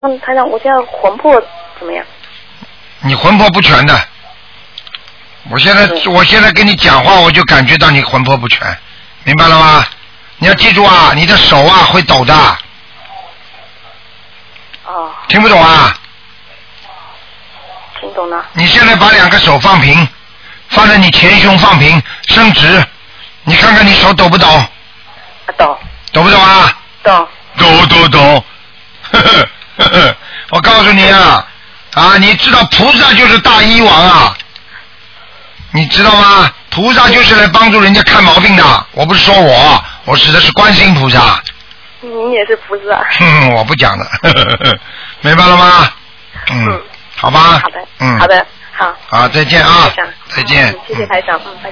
台长，我现在魂魄怎么样？ 你魂魄不全的。我现在跟你讲话，我就感觉到你魂魄不全，明白了吗？你要记住啊，你的手啊会抖的。 哦。 听不懂啊？ 听懂了。 你现在把2个手放平，放在你前胸放平，伸直，你看看你手抖不抖？ 抖。 抖不抖啊？ 抖。 抖。我告诉你啊，你知道菩萨就是大医王啊，你知道吗？菩萨就是来帮助人家看毛病的。我不是说我指的是观世音菩萨。 您也是菩萨。 我不讲的，明白了吗？好吧。 好的。好的。好。 好，再见啊！再见。 谢谢台长。拜拜。